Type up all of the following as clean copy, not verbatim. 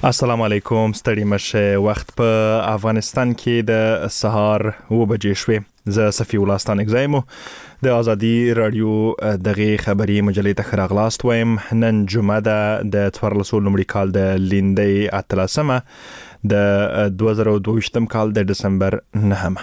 السلام علیکم، ستړي مشه. وخت په افغانستان کې د سهار 2 بجې شوې. زه صفی الله ستانګزایمو د ازادي رادیو دغه خبری مجلې ته خراغلاست وایم. نن جمعه ده د 14 نومبر کال د لیندې اتلسمه د 2022 کال د دسمبر 9.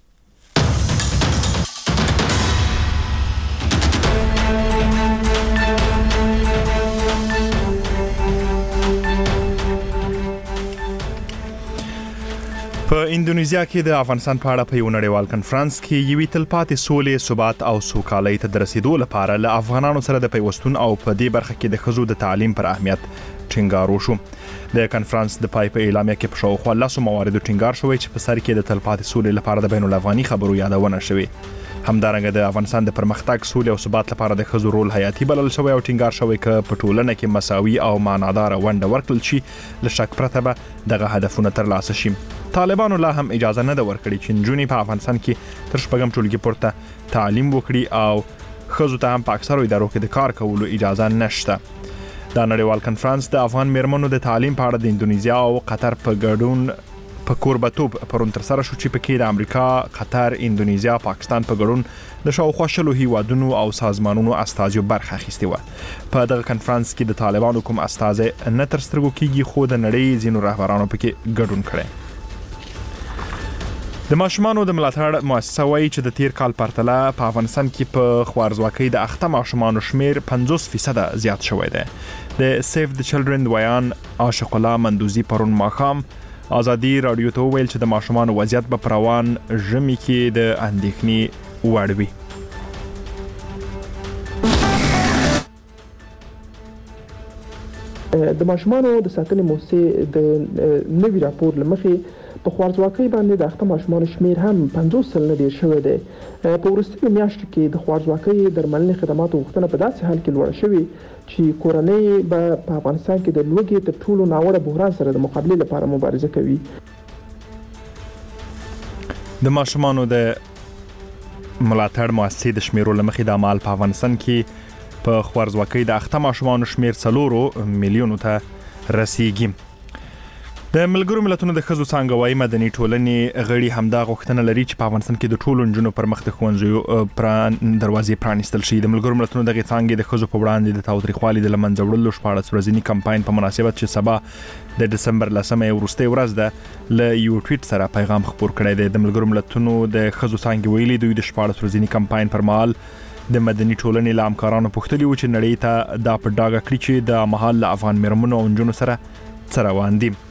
په اندونیزیا کې د افغانستان په اړه په یو نړیوال کنفرانس کې یوې تلپاتې سولې، ثبات او سوکالۍ ته د رسیدو لپاره له افغانانو سره د پیوستون او په دې برخه کې د ښځو د تعلیم پر اهمیت ټینګار وشو. د کنفرانس د پای په اعلامیه کې په شاوخوا 10 مواردو ټینګار شوی چې په سر کې د تلپاتې سولې لپاره د بین الافغاني خبرو یادونه شوې. همدارنګه د افغانستان د پرمختګ، سولې او ثبات لپاره د ښځو رول حیاتي بلل شوی او ټینګار شوی چې په ټولنه کې مساوي او معنادار ونډه ورکړل شي. له شک پرته به دغه هدفونه ترلاسه شي. طالبانو لا هم اجازه نه ده ورکړې چې نجونې په افغانستان کې تر شپږم ټولګي پورته تعلیم وکړي او ښځو ته هم په اکثرو ادارو کې د کار کولو اجازه نشته. دا نړیوال کنفرانس د افغان میرمنو د تعلیم په اړه د اندونیزیا او قطر په ګډون په کوربتوب پرون تر سره شو چې پکې د امریکا، قطر، اندونیزیا، پاکستان په ګډون د شاوخوا 10 هیوادونو او سازمانونو استازیو برخه اخیستې و. په دغه کنفرانس کې د طالبانو کوم استازی نه تر سترګو کېږي، خو د نړۍ ځینو رهبرانو پکې ګډون کړی. د ماشومانو د ملاتړ مؤسسه وایي چې د تیر کال پرتله په افغانستان کې په خوارزواکۍ د اخته ماشومانو شمیر 50% زیات شوی دی. د سیف د چلډرن ویان عاشق الله مندوزی پرون ماښام ازادي رادیو ته ویل چې د ماشومانو وضعیت په روان ژمي کې د اندېښنې وړ وي. د ماشومانو د ساتنې مؤسسې د نوي راپور لمخې په خوارزواکۍ باندې د اخته ماشومانو شمیر هم 50% ډیر شوی دی. په وروستیو میاشتو کې د خوارزواکۍ درملنې خدماتو غوښتنه په داسې حال کې لوړه شوې چې کورنۍ به په افغانستان کې د لوږې تر ټولو ناوړه بحران سره د مقابلې لپاره مبارزه کوي. د ماشومانو د ملاتړ مؤسسې د شمیرو لمخې د اعمال په افغانستان کې په خوارزواکۍ د اخته ماشومانو شمیر 4 میلیونو ته رسیږي. د ملګرو ملتونو د ښځو څانګه وايي مدني ټولنې غړي همدا غوښتنه لري چې په افغانستان کې د ټولو نجونو پر مخ د ښوونځیو دروازې پرانیستل شي. د ملګرو ملتونو دغه څانګې د ښځو په وړاندې د تاوتریخوالي د لمنځه وړلو 14 ورځني کمپاین په مناسبت چې سبا د دسمبر 10 وروستۍ ورځ ده له یو ټویټ سره پیغام خپور کړی دی. د ملګرو ملتونو د ښځو څانګې ویلي دوی د 14 ورځني کمپاین پر مهال د مدني ټولنې له همکارانو پوښتلي و چې نړۍ ته دا په ډاګه کړي چې د مهال له افغان میرمنو او نجونو سره څه روان دي.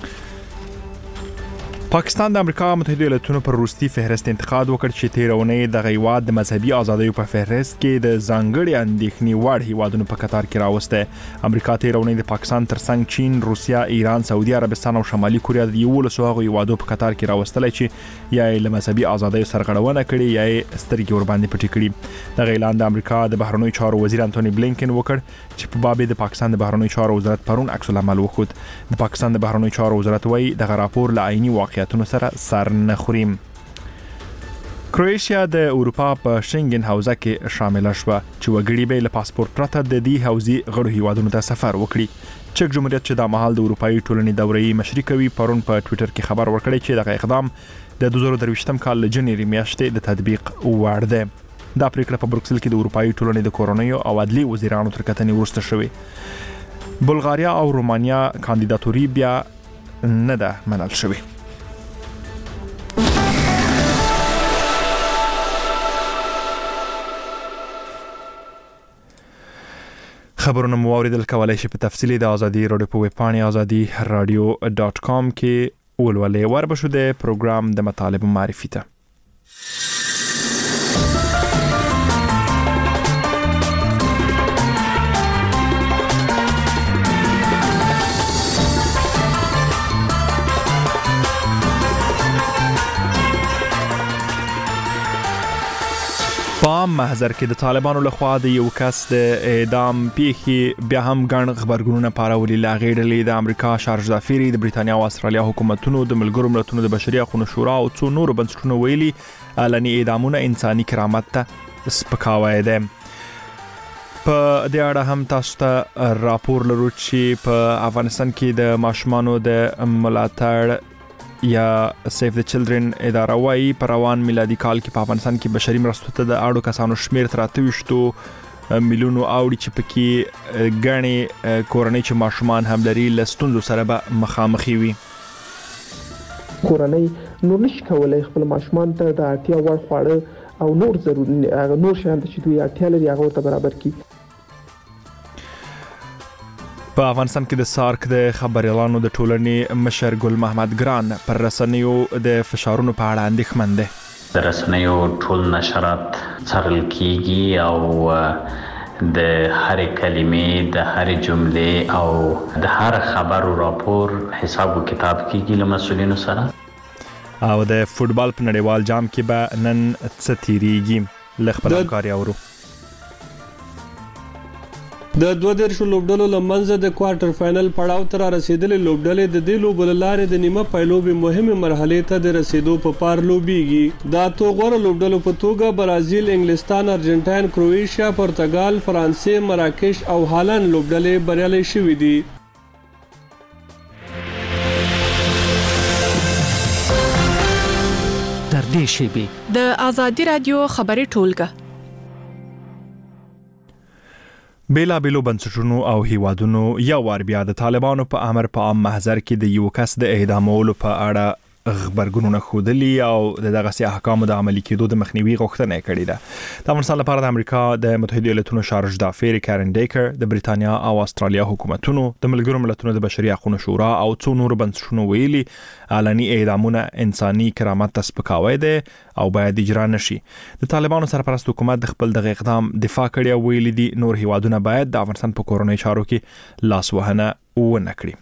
پاکستان د امریکا متحده ایالاتونو پر وروستي فهرست انتقاد وکړ چې تیر اونۍ د هیواد د مذهبي ازادیو په فهرست کې د ځانګړي اندېښنې وړ هیوادونو په قطار کې راوسته. امریکا تیر اونۍ د پاکستان ترڅنګ چین، روسیا، ایران، سعودي عربستان او شمالي کوریا د 11 هغو هیوادو په قطار کې راوستلای چې یا له مذهبي ازادیو سرغړونه کړې یا سترګې ور باندې پټې کړې. د اعلان د امریکا د بهرنیو چارو وزیر انټونی بلینکن وکړ چې په باب د پاکستان د بهرنیو چارو وزارت پرون عکس العمل وخت. د پاکستان د بهرنیو چارو وزارت وايي د راپور له عیني واقعیتونو سره سر نه خوري. کرواتیا د اروپا په شنګن حوزه کې شامل شوه چې وګړي به له پاسپورت پرته د دې حوزې غړو هیوادونو ته سفر وکړي. چک جمهوریت چې د مهال د اروپایي ټولنې دورې مشري کوي پرون په ټوئیټر کې خبر ورکړی چې دغه اقدام د 2023 کال له جنوري میاشتې د تطبیق وړ دی. دا پریکړه په بروکسل کې د اروپایي ټولنې د کورونیو او عدلي وزیرانو تر کتنې وروسته شوې. بلغاریا او رومانیا کاندیداتوري بیا نه ده منل شوې. خبرونه مو اوریدل کولای شي په تفصیلی د ازادي رادیو په ویب پاڼې azadi-radio.com کې ولولې. وربشو د پروګرام د مطالب معرفي ته. په محضر کې د طالبانو لخوا د یو کس د اعدام پیښې بیا هم ګڼ خبرګونونه پارولي. لا غیډلې د امریکا شارج ظافری، د بریتانیا او استرالیا حکومتونو، د ملګرو ملتونو د بشري حقوقو شورا او څو نورو بنسټونو ویلي علني اعدامونه انساني کرامت ته سپکاوی دی. په دې اړه هم تاسو ته راپور لرو چې په افغانستان کې د ماشومانو د ملاتړ یا سیف د چلډرن اداره وايي په روان میلادي کال کې په افغانستان کې بشري مرستو ته د اړو کسانو شمیر تر 28 میلیونو اوړي چې پکې غني کورنۍ چې ماشومان هم لري لستونزو سره به مخامخي وي. کورنۍ نور نشي کولای خپل ماشومان ته د اړتیا وړ خواړه او نور ضروري نور شیان چې دوی اړتیا لري هغه ته برابر کړي. په افغانستان کې د سارک د خبريالانو د ټولنې مشر ګل محمد ګران پر رسنیو د فشارونو په اړه اندېښمن دي. د رسنیو ټول نشرات څارل کیږي او د هر کلمې د هر جملې او د هر خبرو راپور حساب و کتاب کیږي له مسؤلینو سره. او د فوتبال په نړیوال جام کې به نن څه تیریږي ل خپل همکاري اورو. د 22 لوبډلو لمنځه د کوارټر فائنل پړاو تر رسیدلې لوبډلې د دې لوبل لارې د نیمه پایلوبي مهمه مرحله ته د رسیدو په پار لوبيږي. دا تو غوړ لوبډلو په توګه برازیل، انګلستان، ارجنټاین، کروئیشیا، پرتګال، فرانسې، مراکش او هالند لوبډلې بریالي شوې دي. تر دې شیبې د آزادي رادیو خبري ټولګه بیلا بیلو بنسټونو او هیوادونو یو وار بیا د طالبانو په امر په عام محضر کې د یو کس د اعدامولو په اړه خبرګونونه خودلی او دغه سي احکام د عملي کېدو د مخنیوي غوښتنه کړې ده. د افغانستان لپاره د امریکا د متحده ایالاتونو شارج دافیر کارن ډیکر، د بریتانیا او استرالیا حکومتونو، د ملګرو ملتونو د بشري حقوقو شورا او څو نور بنسټونو ویلي علني اعدامونه انساني کرامت ته سپکاوی دی او باید اجرا نشي. د طالبانو سرپرست حکومت د خپل دغه اقدام دفاع کړی او ویلي دي نور هیوادونه باید د افغانستان په کورونی چارو کې لاس وهنه ونه کړي.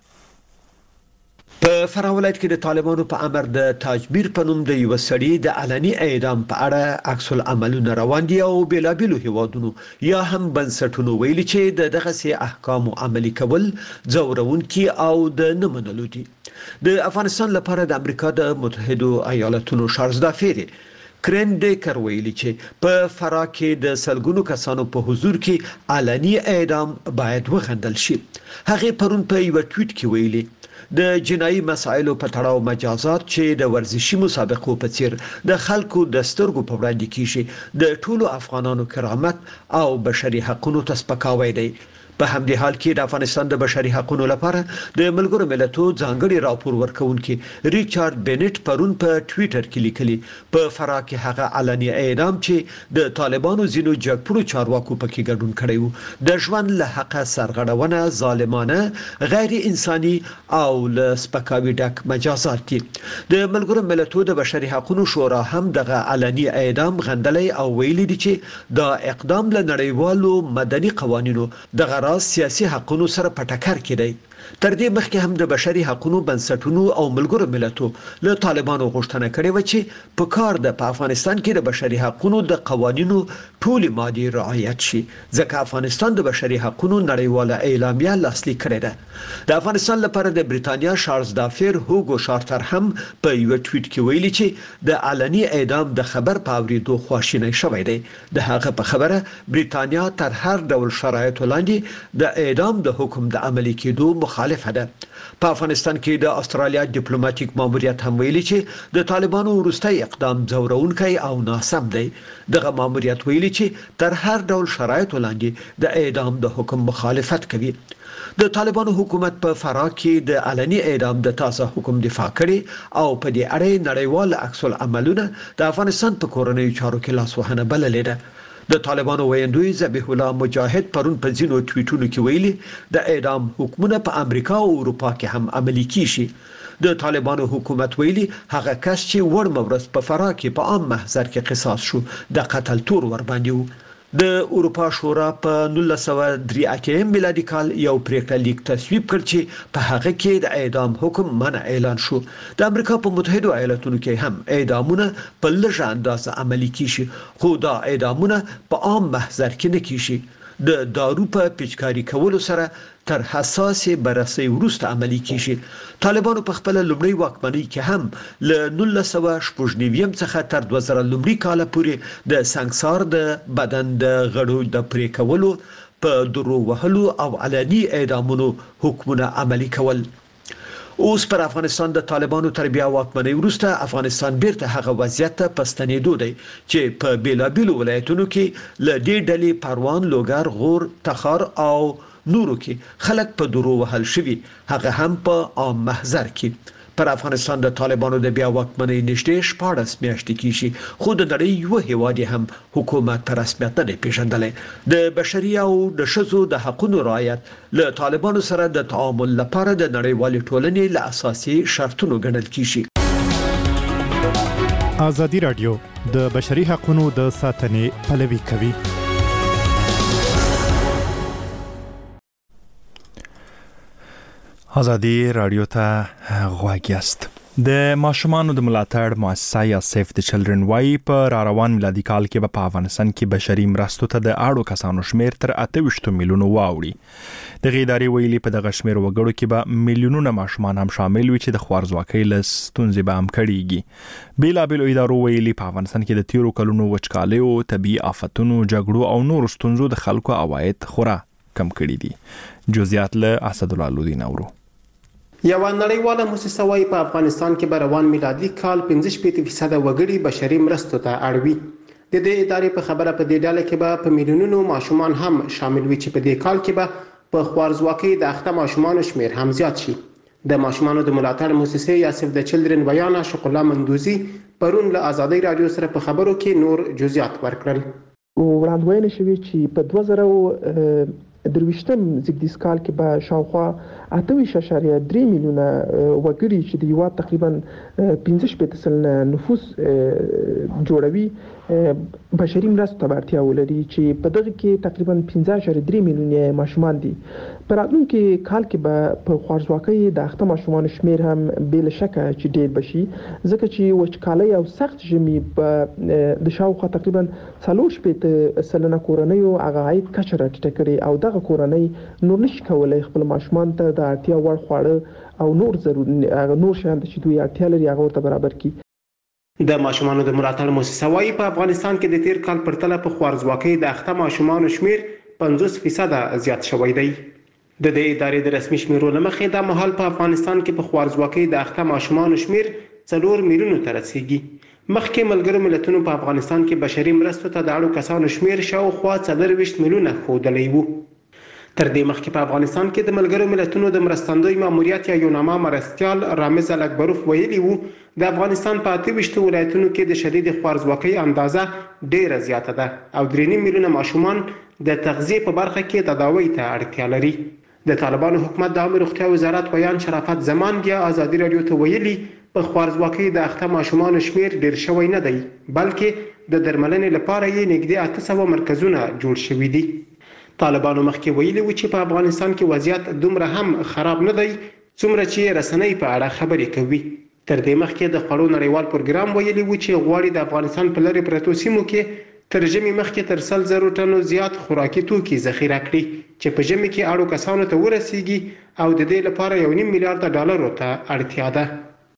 په فراه ولایت کې د طالبانو په امر د تاجبیر په نوم د یو سړي د علني اعدام په اړه عکس العملونه روان دي او بیلابیلو هیوادونو یا هم بنسټونو ویلي چې دغه سي احکام عملي کول ځورونکي او د نه منلو دي. د افغانستان لپاره د امریکا د متحده ایالاتونو شارج دافیر کرن ډیکر ویلي چې په فراه کې د سلګونو کسانو په حضور کې علني اعدام باید وغندل شي. هغه پرون په یو ټویټ کې ویلي د جنایي مسایلو په تړاو مجازات چې د ورزشي مسابقو په څیر د خلکو د سترګو په وړاندې کیږي د ټولو افغانانو کرامت او بشري حقوقو ته سپکاوی دی. په همدې حال کې د افغانستان د بشري حقوقو لپاره د ملګرو ملتونو ځانګړي راپور ورکونکي ریچارډ بنټ پرون په ټویټر کې لیکلي په فراه کې هغه علني اعدام چې د طالبانو زینو جګپړو چارواکو پکې ګډون کړی وو د ژوند له حق سرغړونه، ظالمانه، غیر انساني او له سپکاوي ډک مجازات دي. د ملګرو ملتونو د بشري حقوقو شورا هم دغه علني اعدام غندلې او ویلي دي چې دا اقدام له نړیوالو مدني قوانینو دغه سیاسي حقوقو سره په ټکر کې دی. تر دې مخکې هم د بشري حقوقو بنسټونو او ملګرو ملتونو له طالبانو غوښتنه کړې و چې په کار د افغانستان کې د بشري حقوقو د قوانینو ټولې مادې رعایت شي ځکه افغانستان د بشري حقوقو نړیواله اعلامیه لاسلیک کړې ده. د افغانستان لپاره د بریتانیا شارج دافیر هوګو شارټر هم په یو ټویټ کې ویلي چې د علني اعدام د خبر په اوریدو خواشینی شوی دی. د هغه په خبره بریتانیا تر هر ډول شرایطو لاندې د اعدام د حکم د عملي کېدو مخالفه ده. په افغانستان کې د استرالیا ډیپلوماټیک ماموریت هم ویلي چې د طالبانو وروستي اقدام ځورونکی او ناسم دی. دغه ماموریت ویلي چې تر هر ډول شرایطو لاندې د اعدام د حکم مخالفت کوي. د طالبانو حکومت په فراه کې د علني اعدام د تازه حکم دفاع کړي او په دې اړه نړیوال عکس العملونه د افغانستان په کورنۍ چارو کې لاسوهنه بللې ده. د طالبانو ویندوی ذبیح الله مجاهد پرون په ځینو ټویټونو کې ویلي د اعدام حکمونه په امریکا او اروپا کې هم عملي کیږي. د طالبانو حکومت ویلي هغه کس چې وړ مورث په فراه کې په عام محضر کې قصاص شو د قتل تور ور باندې و. د اروپا شورا په 1983 میلادي کال یو پریکړه لیک تصویب کړ چې په هغه کې د اعدام حکم منع اعلان شو. د امریکا په متحده ایالاتونو کې هم اعدامونه په لږه اندازه عملي کیږي خو دا اعدامونه په عام محضر کې نه کیږي. د دارو په پیچکاری کولو سره تر حساسه بررسي وروسته عملي کیږي. طالبانو په خپل لومړی واکمنۍ کې هم له 1990 څخه تر 2000 لومړي کال پورې د سنگسار د بدن د غړو د پرې کولو په درو وهلو او علني اعدامونو حکمونه عملي کول. اوس پر افغانستان د طالبانو تر بیا واکمنۍ وروسته افغانستان بیرته هغه وضعیت ته په ستنېدو دی چې په بیلابیلو ولایتونو کې له دې ډلې پروان، لوګر، غور، تخار او نورو کې خلک په درو وهل شوي، هغه هم په عام محضر کې. پر افغانستان د طالبانو د بیا واکمنۍ نږدې 14 میاشتې کېږي، خو د نړۍ یو هیواد هم حکومت په رسمیت نه پیژندلی. د بشري او د ښځو د حقوقو رعایت له طالبانو سره د تعامل لپاره د نړیوالې ټولنې له اساسي شرطونو ګڼل کېږي. ازادي رادیو د بشري حقوقو د ساتنې پلوي کوي. ازادي رادیو ته غوږ یاست. د ماشومانو د ملاتړ مؤسسه یا سیف د چلډرن وايي په روان میلادي کال کې په افغانستان کې بشري مرستو ته د اړو کسانو شمیر تر 28 میلیونو واوړي. د ادارې ویلي په دغه شمیر وګړو کې به میلیونونه ماشومان هم شامل وي چې د خوارځواکۍ له ستونزې به هم کړيږي. بیلابیلو ادارو ویلي په افغانستان کې د تیرو کلونو وچکالیو، طبي آفتونو، جګړو او نورو ستونزو د خلکو عواید خورا کم کړي دي. جزئیات له اسد الله لودین اورو. یو نړیواله مؤسسه وايي په افغانستان کې به روان میلادي کال 15% وګړي بشري مرستو ته اړوي. د دې ادارې په خبره په دې ډله کې به په میلیونونو ماشومان هم شامل وي چې په دې کال کې به په خوارځواکۍ د اخته ماشومان شمیر هم زیات شي. د ماشومانو د ملاتړ مؤسسې یا سیف د چلډرن ویانا شقلا مندوزي پرون له ازادي رادیو سره په خبرو کې نور جزئیات ورکړل. وړاندوینه شوې چې په 2023 زیږدیز کال کې به شاوخوا 8.3 میلیونه وګړي چې د هیواد تقریبا 15% نفوس جوړوي بشري مرستو ته اړتیا ولري، چې په دغه کې تقریبا 15.3 میلیونه ماشومان دي. په راتلونکي کال کې به په خوارځواکۍ د اخته ماشومان شمیر هم بل شکه چې ډیر بشي، ځکه چې وچکالۍ او سخت ژمي په د شاوخوا تقریبا 40% کورنیو هغه عاید کچه راټیټه کړې او دغه کورنۍ نور نشي کولای خپل ماشومان ته د اړتیا وړ خواړه او نور شیان چې دوی اړتیا لري هغه ورته برابر کړي. د ماشومانو د ملاتړ مؤسسه وايي په افغانستان کې د تیر کال پرتله په خوارځواکۍ د اخته ماشومان شمیر 50% زیات شوی دی. د دې ادارې د رسمي شمیرو له مخې د مهال په افغانستان کې په خوارځواکۍ د اخته ماشومان شمیر 4 میلیونو ته رسیدي. مخکې ملګرو ملتونو په افغانستان کې بشري مرستو ته د اړو کسانو شمیر شاوخوا 24 میلیونه ښودلی وو. تر دې مخکې په افغانستان کې د ملګرو ملتونو د مرستندوی ماموریت یا یوناما مرستیال رامز الاکبروف ویلي وو د افغانستان په 28 ولایتونو کې د شدید خوارځواکۍ اندازه ډیره زیاته ده او 3 میلیونه ماشومان د تغذیه په برخه کې تداوی ته اړتیا لري. د طالبانو حکومت د عامه روغتیا وزارت ویان شرافت زمان بیا ازادي رادیو ته ویلي په خوارځواکۍ د اخته ماشومان شمیر ډیر شوی نه دی، بلکې د درملنې لپاره یې نږدې 800 مرکزونه جوړ شوي دي. طالبانو مخکې ویلي و چې په افغانستان کې وضعیت دومره هم خراب نه دی څومره چې رسنۍ په اړه خبرې کوي. تر دې مخکې د خوړو نړیوال پروګرام ویلي و چې غواړي د افغانستان په لرې پرتو سیمو کې تر ژمي مخکې تر 100,000 ټنو زیات خوراکي توکي ذخیره کړي چې په ژمي کې اړو کسانو ته ورسیږي او د دې لپاره 1.5 میلیارډ ډالرو ته اړتیا ده.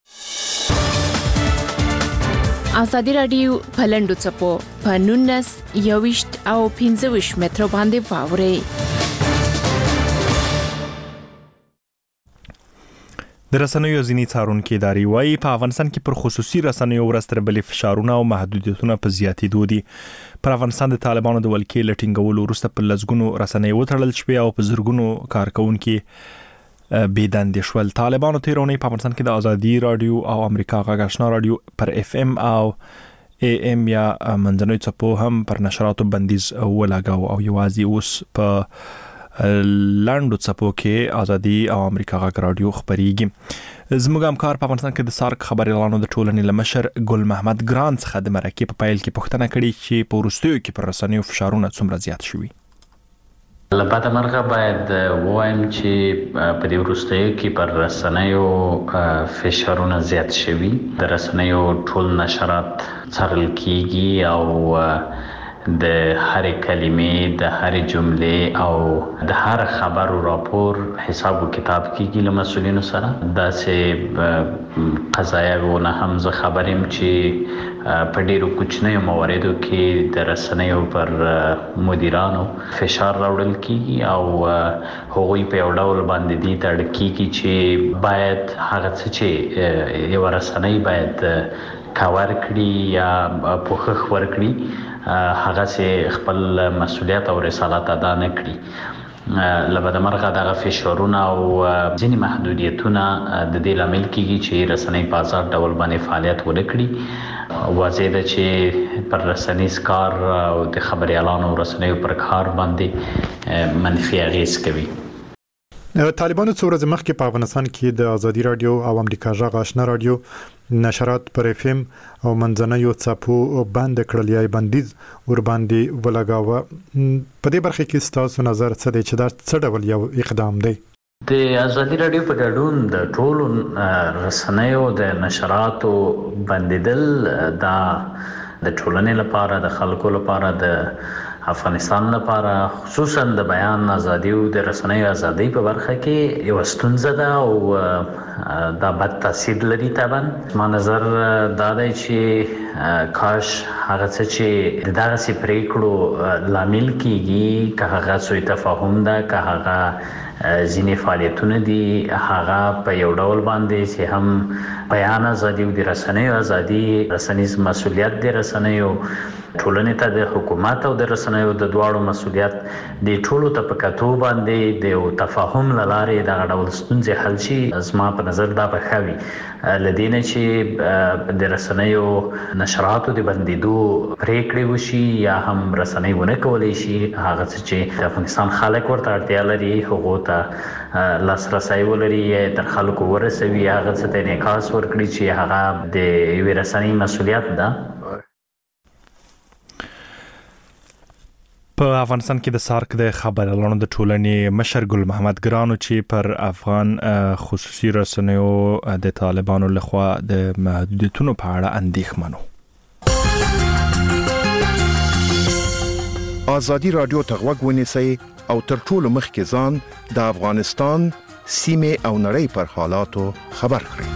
ازادي رادیو په لنډو څپو په 19 21 او 25 مترو باندې واوري. د رسنیو ځینې څارونکي ادارې وايي په افغانستان کې پر خصوصي رسنیو ورستر بلې فشارونه او محدودیتونه په زیاتېدو دي. پر افغانستان د طالبانو د ولکې لټینګولو وروسته په لسګونو رسنۍ وتړل شوې او په زرګونو کارکونکي بيدندې شول. طالبانو تیرونی په افغانستان کې د ازادي رادیو او امریکا غږ آشنا رادیو پر FM او AM یا منځنوي څپو هم پر نشراتو بندیز ولګاو او یوازې اوس په لاندو څپو کې ازادي او امریکا غږ رادیو خبريږي. زموږ همکار په افغانستان کې د سارک خبريالانو د ټولنې لمشر ګل محمد ګران څخه د مرکې په پیل کې پوښتنه کړې چې په وروستیو کې پر رسنیو فشارونه څومره زیات شوي. البته مرغه باید وایم چې په دې وروستیو کې پر رسنیو فشارونه زیات شوي. د رسنیو ټول نشرات څارل کیږي او د هر کلمې، د هر جملې او د هر خبر او راپور حساب او کتاب کیږي له مسؤلینو سره. دا سه قضایاونه هم زه خبرم چې په ډیرو کوچنیو مواردو کې د رسنیو پر مدیرانو فشار راوړل کیږي او هغوی په یو ډول باندې دي تړل کیږي چې باید هغه څه چې یو رسنۍ باید کاور کړي یا پوښښ ورکړي هغه سه خپل مسولیت او رسالت ادا نه کړي لبد مرغه دغه فشارونه او ځینې محدودیتونه د دې لامل کیږي چې رسنۍ په آزاد ډول باندې فعالیت ونکړي واضح ده چې پر رسنیز کار او د خبريالانو رسنیو پر کار باندې منفي اغیز کوي. طالبانو څو ورځې مخکې په افغانستان کې د ازادي رادیو او امریکا غږ آشنا رادیو نشرات پر اف ام او منځنیو څپو باندې کړل یا بندیز ور باندې ولګاوه. په دې برخه کې ستاسو نظر څه دی چې دا څه ډول یو اقدام دی؟ د ازادي رادیو په ګډون د ټولو رسنیو د نشراتو بندیدل دا د ټولنې لپاره د خلکو لپاره د افغانستان لپاره خصوصا د بیان ازادي او د رسنیو ازادي په برخه کې یو ستونزه ده او دا بد تاثیر لري. طبعا ما نظر دا دی چې کاش هغه څه چې دغه سي پریکړو لامل کیږي که هغه سوء تفاهم ده که هغه ځینې فعالیتونه دي هغه په یو ډول باندې چې هم بیان ازادي او د رسنیو ازادي رسنیز مسولیت د رسنیو ټولنې ته د حکومت او د رسنیو د دواړو مسولیت د ټولو ته په کتو باندې د یو تفاهم لاره دغه ډول ستونزې حل شي. زما په نظر دا به ښه وي لدینه چې د رسنیو نشراتو د بندیدو پریکړې وشي یا هم رسنۍ ونه کولی شي هغه څه چې د افغانستان خلک ورته اړتیا لري هغو ته لاسرسی ولري تر خلکو ورسوي هغه څه ته انعکاس ورکړي چې هغه د یوې رسنۍ مسولیت ده. په افغانستان کې د سارک د خبريالانو د ټولنې مشر ګل محمد ګرانو چې پر افغان خصوصي رسنیو د طالبانو لخوا د محدودیتونو په اړه اندېښمنو. ازادي رادیو ته غوږ ونیسئ او تر ټولو مخکې ځان د افغانستان سیمه او نړۍ پر حالاتو خبر کړئ.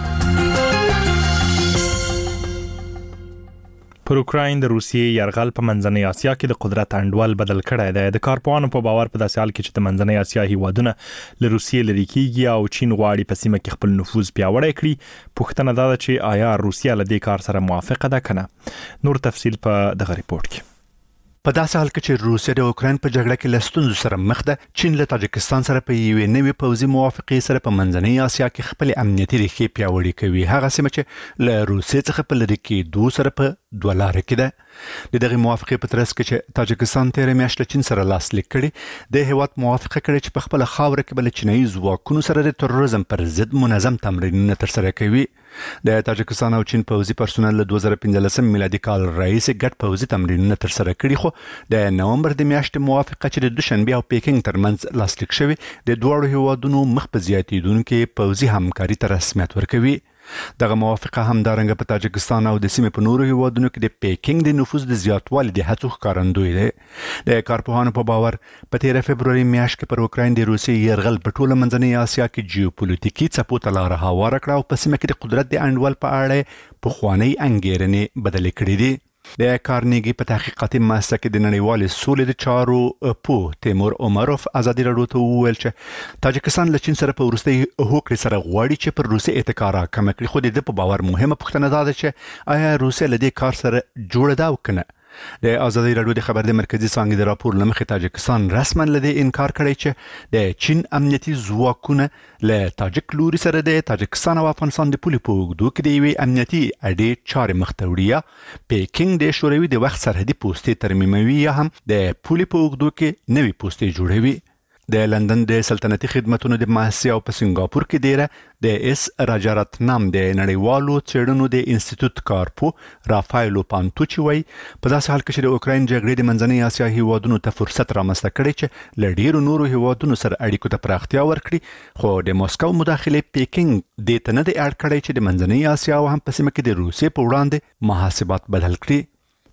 پر اوکراین د روسیې یرغل په منځنۍ اسیا کې د قدرت انډول بدل کړی دی. د کارپوهانو په باور په داسې حال کې چې د منځنۍ اسیا هیوادونه له روسیې لري کیږي او چین غواړي په سیمه کې خپل نفوذ پیاوړی کړي، پوښتنه دا ده چې آیا روسیه له دې کار سره موافقه ده کنه. نور تفصیل په دغه ریپورت کې. په داسې حال کې چې روسیه د اوکراین په جګړه کې له ستونزو سره مخ ده، چین له تاجکستان سره په یوې نوې پوځي موافقې سره په منځنۍ اسیا کې خپل امنیتي ریښې پیاوړې کوي. هغه سیمه چې له روسیې څخه په لرې کېدو سره په دوه لارې کې ده. د دغه موافقې په ترڅ کې چې تاجکستان تېره میاشت له چین سره لاسلیک کړي، د هیواد موافقه کړې چې په خپل خاوره کې بل چینایي ځواکونو سره د تروریزم پر ضد منظم تمرینونه ترسره کوي. د تاجکستان او چین پوځي پرسونل له 2015 میلادي کال راهیسې ګډ پوځي تمرینونه ترسره کړي، خو د نومبر د میاشتې موافقه چې د دوشنبه او پیکینګ ترمنځ لاسلیک شوی د دوړو هیوادونو مخ په زیاتیدونکو پوځي همکاري ته رسمیت ورکوي. دغه موافقه همدارنګه په تاجکستان او د سیمې په نورو هیوادونو کې د پیکینګ د نفوذ د زیاتوالي د هڅو ښکارندوی دی. د کارپوهانو په باور په 13 فبروري میاشت کې پر اوکراین د روسیې یرغل په ټوله منځنۍ اسیا کې جیوپولیټیکي څپو ته لاره هواره کړه او په سیمه کې د قدرت د انډول په اړه پخوانۍ انګیرنې بدلې کړې دي. د کارنیګي په تحقیقاتي مؤسسه کې د نړیوالې سولې د چارو پوه تیمور عمروف ازادي راډیو ته وویل چې تاجکستان له چین سره په وروستۍ هوکړې سره غواړي چې پر روسیې اتکا راکمه کړي، خو د دې په باور مهمه پوښتنه دا ده چې آیا روسیه له دې کار سره جوړه ده او کنه. د ازادي راډیو د خبر د مرکزی څانګې د راپور لمخې تاجکستان رسما لدی انکار کړی چې د چین امنیتي ځواکونه له تاجک لوري سره د تاجکستان او افغانستان د پولې په اوږدو کې د یوې امنیتي اډې چارې مخ ته وړي. پیکینګ د شوروي د وخت سرحدي پوستې ترمیموي یا هم د پولې په اوږدو کې نوې پوستې جوړوي. د لندن د سلطنتي خدماتونو د مؤسسې او په سنگاپور کې ډیره د اس راجارتنام د نړیوالو څېړنو د انسټیټیوټ کارپو رافایلو پانتوچي وای په داسې حال کې چې د اوکراین جګړې د منځنۍ اسیا هیوادونو ته فرصت رامنځته کړی چې له ډیرو نورو هیوادونو سره اړیکو ته پراختیا ورکړي، خو د موسکو مداخله پیکینګ د تنه د اړ کړی چې د منځنۍ اسیا او هم په سیمه کې د روسیې په وړاندې محاسبات بدل کړي.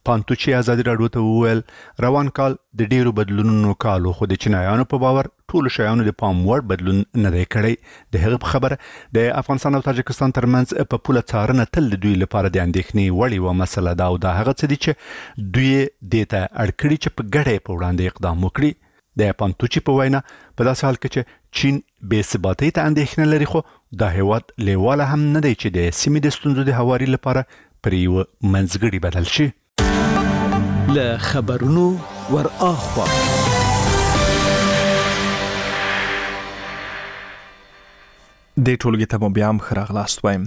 پانتوچي ازادي راډیو ته وویل روان کال د ډیرو بدلونونو کالو خو د چینایانو په باور ټول شیانو د پام وړ بدلون نه دی کړی د هغه خبره د افغانستان او تاجکستان ترمنځ په پوله څارنه تل دوی لپاره د اندېښنې وړ یوه مسله ده او دا هغه څه دي چې دوی دې ته اړ کړي چې په ګډه په وړاندې اقدام وکړي د پانتوچي په وینا په داسې حال کې چې چین بې ثباتۍ ته اندېښنه لري خو دا هیواد لیواله هم نه دی چې د سیمې د ستونزو د هواري لپاره پر یوه منځګړي بدل شي. له خبرونو ور اخوا د ټولګي ته مو بیا هم ښه راغلاست وایم.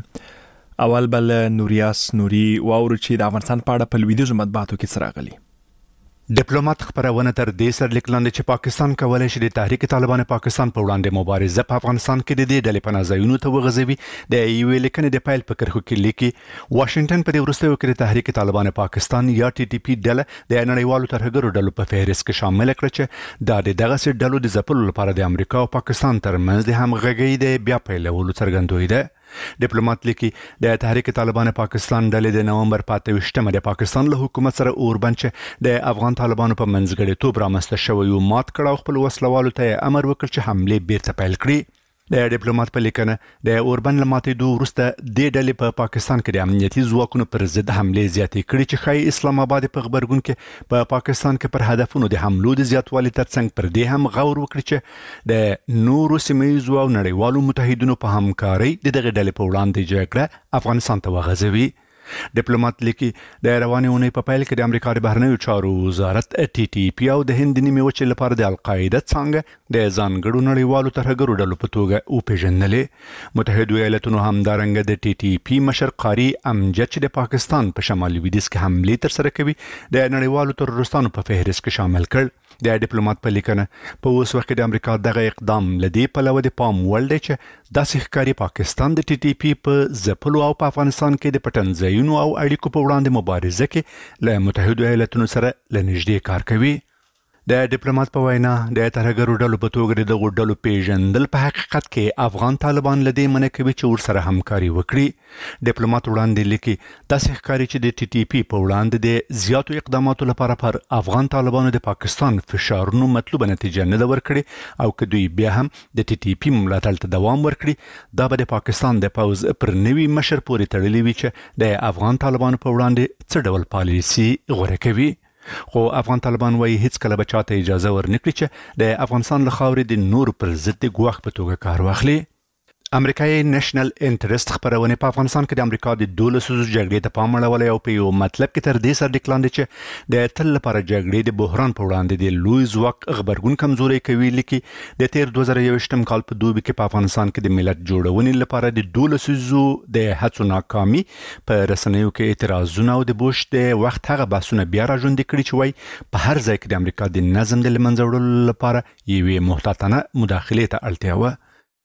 اول به له نوریاس نوري واورو چې د افغانستان په اړه په لویدیځو مطبوعاتو کې څه راغلي. ډیپلوماټ خبرونه تر دې سره لیکلاندې چې پاکستان کولای شي د تحریک طالبان پاکستان په وړاندې مبارزه په افغانستان کې د دې ډلې په نازایونو ته وغځوي د یوې لیکنې د پایل په کرښو کې لیکي واشنگټن په دې وروستیو کې د تحریک طالبان پاکستان یا ټي ټي پی ډله د نړیوالو ترهګرو ډلو په فهرست کې شامل کړ چې دا د دغه ډلو د ځپلو لپاره د امریکا او پاکستان ترمنځ د همغږۍ د بیا پیلولو څرګندوي ده. ډیپلوماټ لیکي د تحریک طالبان پاکستان ډلې د نومبر 28مه د پاکستان له حکومت سره اوربند چې د افغان طالبانو په منځګړیتوب رامنځته شوی او مات کړ او خپل وسلوالو ته امر وکړ چې حمله بیرته پیل کړي. د ډیپلوماټ په لیکنه د اوربند لماتېدو وروسته د ډلې په پاکستان کې د امنیتي ځواکونو پر ضد حمله زیاتې کړي چې ښایي اسلام آباد په خبرګون کې په پاکستان کې پر هدفونو د حملو د زیاتوالي ترڅنګ پر دې هم غور وکړي چې د نورو سیمه‌ییزو او نړیوالو متحدینو په همکارۍ د دغه ډلې په وړاندې جګړه افغانستان ته وغځوي. ډیپلوماټ لیکي د روانې اونۍ په پیل کې د امریکا د بهرنیو چارو وزارت ټي ټي پی او د هند نیمې وچې لپاره د القاعده څانګه د ځانګړو نړیوالو ترهګرو ډلو په توګه وپېژندلې. متحده ایالاتونو همدارنګه د ټي ټي پی مشر قاری امجد چې د پاکستان په شمالي لویدیځ کې حملې ترسره کوي د نړیوالو ترورستانو په فهرست کې شامل کړ. د ډیپلوماټ په لیکنه په اوس وخت کې د امریکا دغه اقدام لدی په لور د پام وړ دی چې داسې ښکاري پاکستان د ټي ټي پی په ځپلو او په افغانستان کې د پټنځایونو او اړیکو په وړاندې مبارزه کې له متحده ایالاتونو سره له نږدې کار کوي. د ډیپلوماټ په وینا د ترهګرو ډلو په توګه د دغو ډلو پیژندل په حقیقت کې افغان طالبان لدی منع کوي چې ورسره همکاري وکړي. ډیپلوماټ وړاندې لیکي داسې ښکاري چې د ټي ټي پی په وړاندې د زیاتو اقداماتو لپاره پر افغان طالبانو د پاکستان فشارونو مطلوبه نتیجه نه ده ورکړې او که دوی بیا هم د ټي ټي پی ملاتړ ته دوام ورکړي دا به د پاکستان د پوځ پر نوي مشر پورې تړلې وي چې د افغان طالبانو په وړاندې څه ډول پالیسي غوره کوي. خو افغان طالبان وايي هیڅ کله به چاته اجازه ورنکړي چې د افغانستان له خاورې د نور پر ضد د ګواښ په توګه کار واخلي. امریکایي نېشنل انټرست خبرونه په افغانستان کې د امریکا د 12 جګړې ته پام اړولی او په یو مطلب کې تر دې سره لیکلاندې چې د تل لپاره جګړې د بحران په وړاندې د لوی ځواک خبرګون کمزوري کوي. لیکي د تیر 2021 کال په دوبي کې په افغانستان کې د ملت جوړونې لپاره د 12 د هڅو ناکامي په رسنیو کې اعتراضونه او د بوش د وخت هغه بحثونه بیا راژوندي کړي چې وایي په هر ځای کې د امریکا د نظم د لمنځه وړلو لپاره یوې محتاطانه مداخلې ته اړتیا وه.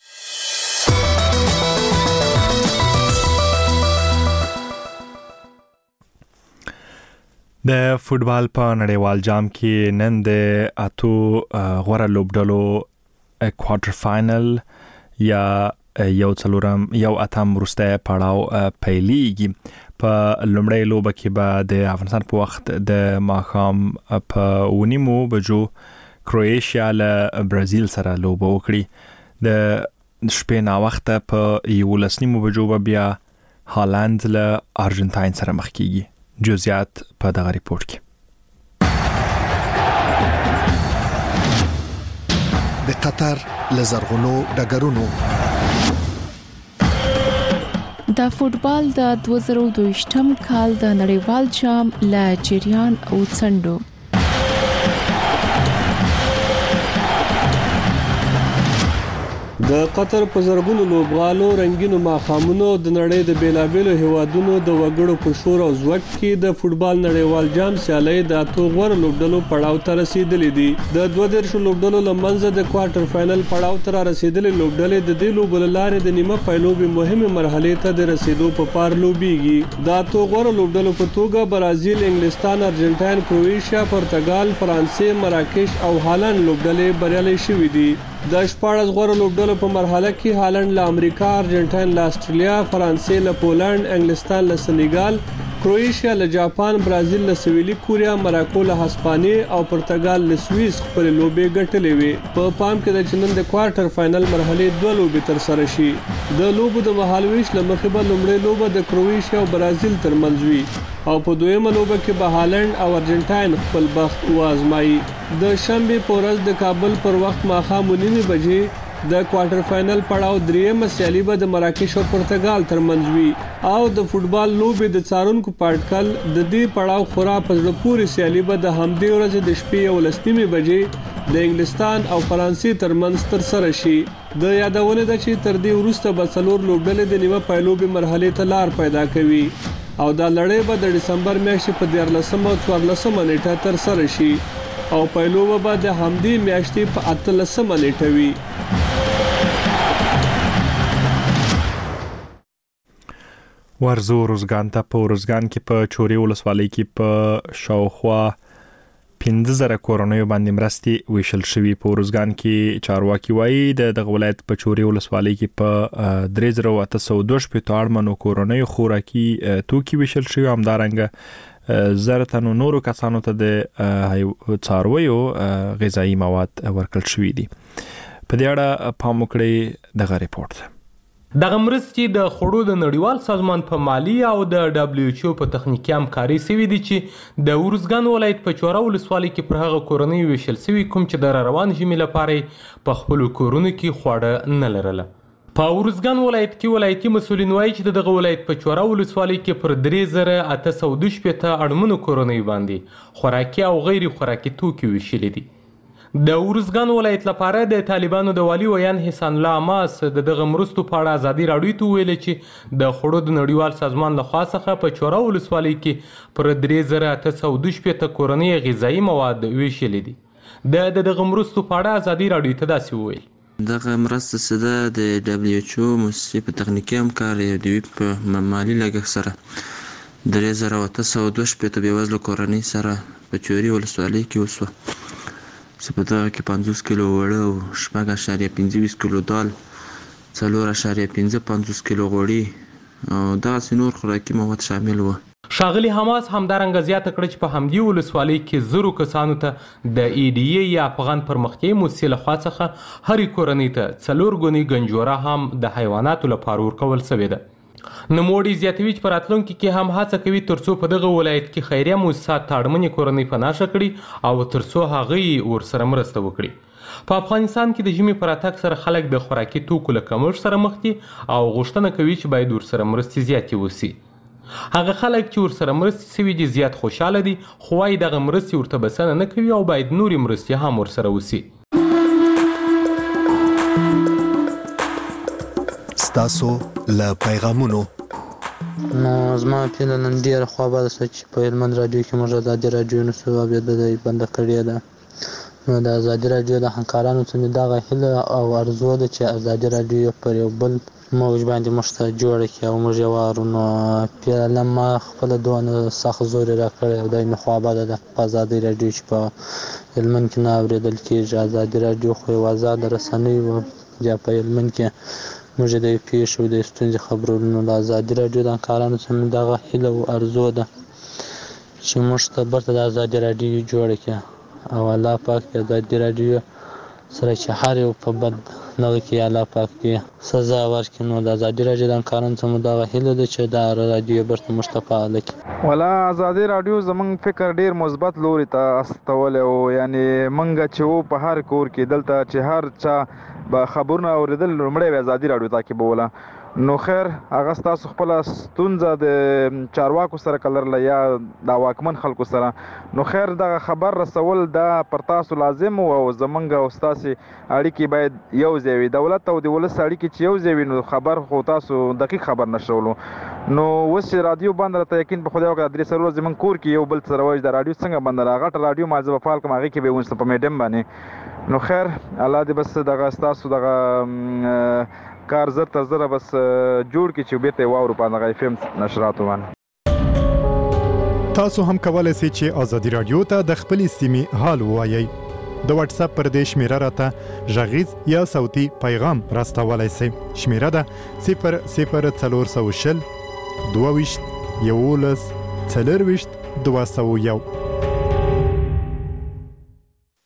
د فوټبال په نړیوال جام کې نن د اتو غوره لوبډلو کوارټر فائنل یا یو اتم وروستی پړاو پیلیږي. په لومړۍ لوبه کې به د افغانستان په وخت د ماښام په 9 بجو کروئیشیا له برازیل سره لوبه وکړي. د شپې ناوخته په 11 بجو به بیا هالند له ارجنټاین سره مخ کیږي. جزئیات په دغه ریپورت کې. د قطر لزرغونو ډګرونو د فوټبال د 2022م کال د نړیوال جام له جریان او څنډو د قطر په زرګونو لوبغالو رنگینو ماښامونو د نړۍ د بیلابېلو هیوادونو د وګړو په شور او ځواک کې د فوټبال نړیوال جام سیالۍ د اتو غوره لوبډلو پړاو ته رسیدلې دي. د 12 لوبډلو لمنځه د کوارټر فائنل پړاو ته رسیدلې لوبډلې د دې لوبو لارې د نیمه پایلوبي مهمه مرحله ته د رسیدو په پار لوبيږي. د اتو غوره لوبډلو په توګه برازیل، انګلستان، ارجنټاین، کروئیشیا، پرتګال، فرانسې، مراکش او هالند لوبډلې بریالي شوې دي. د 14 غوره لوبډلو په مرحله کې هالند له امریکا، ارجنټاین له استرالیا، فرانسې له پولند، انګلستان له سنیګال، کروئیشیا له جاپان، برازیل له سویلي کوریا، مراکو له هسپانیې او پرتګال له سویس خپل لوبې ګټلې وي. په پام کې د چنن د کوارټر فائنل مرحله 2 لوبې تر سره شي. د لوبو د مهالويش له مخې به لومړی لوبه د کروئیشیا او برازیل ترمنځ وي او په دویمه لوبه کې به هالند او ارجنټاین خپل بخت وازمایي. د شنبه په ورځ د کابل پر وخت ماښام 9 بجې د کوارټر فائنل پړاو دریمه سیالي به د مراکش او پرتګال ترمنځ وي او د فوتبال لوبې د څارونکو پاټکل د دې پړاو خورا په زړه پورې سیالي به د همدې ورځې د شپې 11 بجې د انګلستان او فرانسې ترمنځ تر سره شي. د یادونه ده چې تر دې وروسته به څلور لوبډلې د نیمه پایلوبې مرحله ته لار پیدا کوي او دا لړۍ به د دسمبر میاشتې په 14 او 14 نیټه تر سره شي او پایلوبه به د همدې میاشتې په 18 نیټه وي. ورزو روزګان ته په روزګان کې په چوري ولسوالۍ کې په شاوخوا 15,000 کورونیو باندې مرستې ویشل شوې. په روزګان کې چارواکي وایي د ولایت په چوري ولسوالۍ کې په 3802 اړمنو کورونیو خوراکي توکي ویشل شوې. همدارنګه زرتنو نورو کسانو ته د څارویو غذایی مواد ورکړل شوې دي. په دې اړه پام وکړئ دغه ریپورت. دغه مرستې د خوړو د نړیوال سازمان په مالی او د WHO په تخنیکی همکاري سوي دي چې د ورزګان ولایت په چوره ولسوالۍ کې پر هغه کورنۍ ویشل سوي کوم چې د روان ژمي لپاره په خپل کورونو کې خواړه نه لرله. په ورزګان ولایت کې ولایتي مسولین وایي چې دغه ولایت په چوره ولسوالۍ کې پر 3812 اړمنو کورنۍ باندې خوراکي او غیر خوراکي توکي ویشل دي. د ورزګان ولایت لپاره د طالبانو د والی ویان حسن الله اماس دغه مرستو په اړه ازادي راډیو ته ویل چې د خوړو د نړیوال سازمان له خوا څخه په چوره ولسوالۍ کې پر 3812 کورنۍ غذایی مواد ویشل دي. دغه مرستو په اړه ازادي راډیو ته داسې ویل. دغه مرسته سره د WHO مؤسسې په تخنیکی همکاري او د په مالی لګښت سره 3812 بېوزله کورنۍ سره په چوري ولسوالۍ کې وسوه. په دغه کې 50 کیلو وړه او 6.25 کیلو دال، 4.55 کیلو غوړي او دغسې نور خوراکي مواد شامل وو. ښاغلي حماس همدارنګه زیاته کړه چې په همدې ولسوالۍ کې زرو کسانو ته د EDA یا افغان پرمختیایي موسسې لخوا څخه هرې کورنۍ ته 4 ګونې گنجوره هم د حیواناتو لپاره ورکول شوې ده. نوموړي زیاتوي چې په راتلونکي کې هم هڅه کوي ترڅو په دغه ولایت کې خیریه موسسات اړمنې کورنۍ پناه کړي او ترڅو هغه ورسره مرسته وکړي. په افغانستان کې د ژمي پر راتګ سره خلک د خوراکي توکو له کمښت سره مخ دي او غوښتنه کوي چې باید ورسره مرستې زیاتې وسي. هغه خلک چې ورسره مرستې سوي دي زیات خوشحاله دي خو وايي دغه مرستې ورته بسنه نه کوي او باید نورې مرستې هم ورسره وسي. ستاسو له پیغامونو نو زما پیله نن ډېره خوابه ده چې په هلمند راډیو کې موږ ازادي راډیو نشو اورېدلی بنده کړې ده. نو د ازادي راډیو د همکارانو څخه مې دغه هیله او ارزو ده چې ازادي راډیو پر یو بل موج باندې موږ ته جوړه کړي او موږ یې واورو. نو پیله ما خپله دونه سخت زور یې راکړی او دی مې خوابه ده په ازادي راډیو چې په هلمند کې نه اورېدل کېږي. ازادي راډیو خو یو ازاده رسنۍ وه یا په هلمند کې موږ د پیښو د ستونزې خبرونو له ازادي راډیو د همکارانو څخه مې دغه هیله او ارزو ده چې موږ ته بیرته د ازادي راډیو جوړه کړي او الله پاک د ازادي راډیو سره چې هر یو په بد دغه کې الله پاک کې سزا ورکړي. نو د ازادي راډیو د همکارانو څخه مې دغه هیله ده چې دا راډیو بیرته موږ ته فعاله کړي. ولا ازادي راډیو زموږ فکر ډیر مثبت لوري ته استولی او یعنی موږ چې په هر کور کې دلته چې هر چا به خبرونه اورېدل لومړی ازادي راډیو تعقیبوله. نو خیر هغه ستاسو خپله ستونزه د چارواکو سره که لرله یا د واکمن خلکو سره نو خیر دغه خبر رسول دا پر تاسو لازم او زمونږ او ستاسې اړیکې باید یو ځای وي. دولت او د ولس اړیکې چې یو ځای وي نو خبر خو تاسو دقیق خبر نشولو. نو اوس چې رادیو بند راته یقین په خدای وکړه 3 ورځې زموږ کور کې یو بل سره وایي د رادیو څنګه بنده را غټه رادیو ما زه به فعال کړم هغې کې به یې ونیسم په میډیم باندې. نو خیر الله دې بس دغه ستاسو دغه کار زر تر زره بس جوړ کړي چې بیرته یې واورو په دغه FM نشراتو باندې. تاسو هم کولی شئ چې ازادي راډیو ته د خپلې سیمې حال ووایئ. د واتس اپ پر دې شمیره راته غږیز یا صوتي پیغام راستولی شئ. شمیره ده 00420 22 11 40 201